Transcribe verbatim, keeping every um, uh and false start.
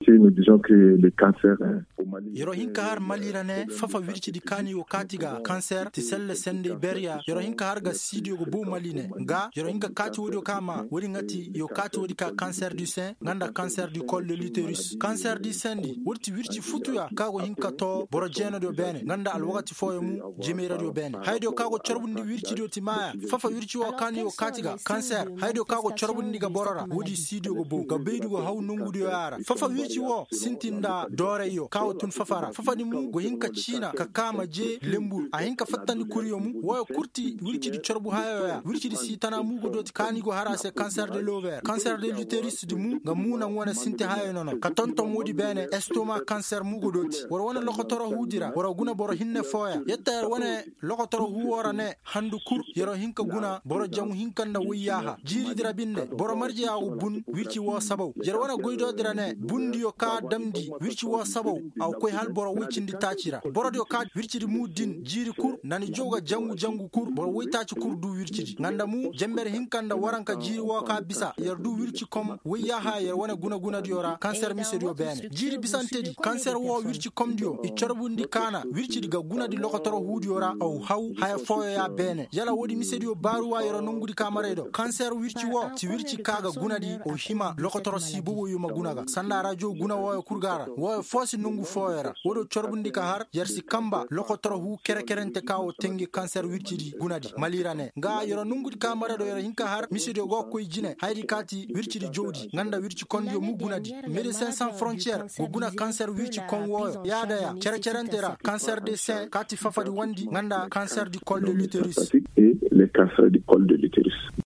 Si nous disons que le cancer hein, au Mali. Yoro hinka har malirane fafa wirci di kani o katiga cancer ti selle sende beria yoro hinka har ga sidio go bo maline nga yoro hinka kati wodi kama wodi ngati yo kati wodi ka cancer du sein nganda cancer du col de l'utérus cancer du sein di wodi wirci futuya kago hinka to boro jeno do bene nganda al wakati foyo mu jemera do bene haydo kago chorbundi wirci do timaya fafa wirci o kani o katiga cancer haydo kago chorbundi ga borora wodi sidio go bo ga beydu go haw nungu do yara fafa wirci wo sintinda dore yo kawo tun fafara fafani mu go hinka china ka kama je lembu a hinka fattani kuriyo mu wo kurti wirci di chorbu hayo ya wirci di sitana mu go doti kani go harase cancer de l'ovaire cancer de l'utérus di mu ga mu na wona sinti hayo nono ka tonton wodi bene estomac cancer mu go doti wora wona lokotoro hudira wora guna boro hinne foya yetta wona lokotoro hu wora ne handu kur yero hinka guna boro jamu hinka na wiyaha jiri dira binde boro marje ya bun wirci wo sabaw yero wona goydo dira ne bundiyo ka damdi wirci wo sabaw aw koy hal boro wicindi tacira boro dio ka wircidi mudin jiri kur nani joga jangu jangu kur boro witaci kur du wircidi nganda mu jembere hinkanda waranka jiri wo ka bisa yer du wirci kom wiya ha yer wona guna guna diora cancer miserio bene jiri bisantedi cancer wo wirci kom dio i chorbundi kana wircidi ga guna di lokotoro hudiora aw haw haya foyo ya bene yala wodi miserio baruwa yero nongudi kamaredo cancer wirci wo ti wirci kaga guna di o hima lokotoro sibubo yuma gunaga sanda radio guna wo kurgara wo fosi nungu foyera wodo chorbundi ka har yersi kamba lokotoro hu kere kerente kawo tengi cancer wircidi gunadi malirane nga yoro nungudi kamara do yoro hinka har misido go koy jine haydi kati wircidi jodi nganda wirci kondio mu gunadi médecins sans frontières go guna cancer wirci kon woyo yada ya kere kerentera cancer des seins kati fafadi wandi nganda cancer du col de l'utérus et les cancers du col de l'utérus.